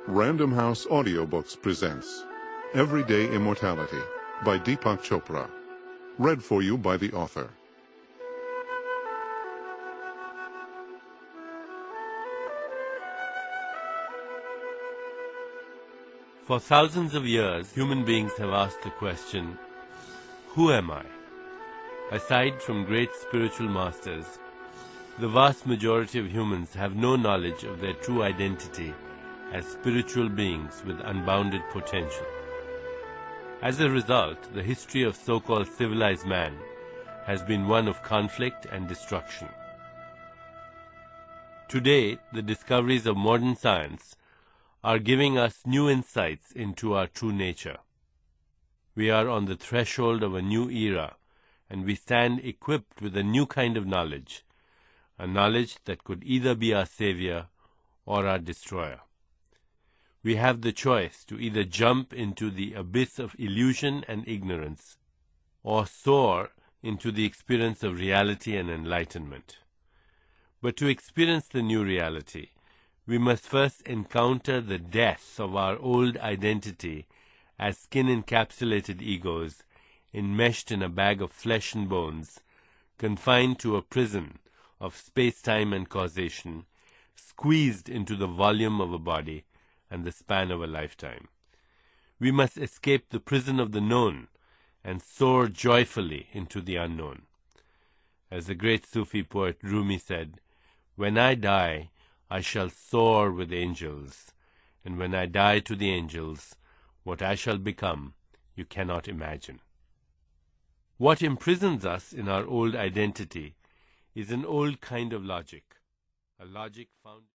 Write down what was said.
Random House Audiobooks presents Everyday Immortality by Deepak Chopra. Read for you by the author. For thousands of years, human beings have asked the question, who am I? Aside from great spiritual masters, the vast majority of humans have no knowledge of their true identity as spiritual beings with unbounded potential. As a result, the history of so-called civilized man has been one of conflict and destruction. Today, the discoveries of modern science are giving us new insights into our true nature. We are on the threshold of a new era, and we stand equipped with a new kind of knowledge, a knowledge that could either be our savior or our destroyer. We have the choice to either jump into the abyss of illusion and ignorance, or soar into the experience of reality and enlightenment. But to experience the new reality, we must first encounter the death of our old identity as skin-encapsulated egos enmeshed in a bag of flesh and bones, confined to a prison of space-time and causation, squeezed into the volume of a body and the span of a lifetime. We must escape the prison of the known and soar joyfully into the unknown. As the great Sufi poet Rumi said, "When I die, I shall soar with angels, and when I die to the angels, what I shall become you cannot imagine." What imprisons us in our old identity is an old kind of logic, a logic found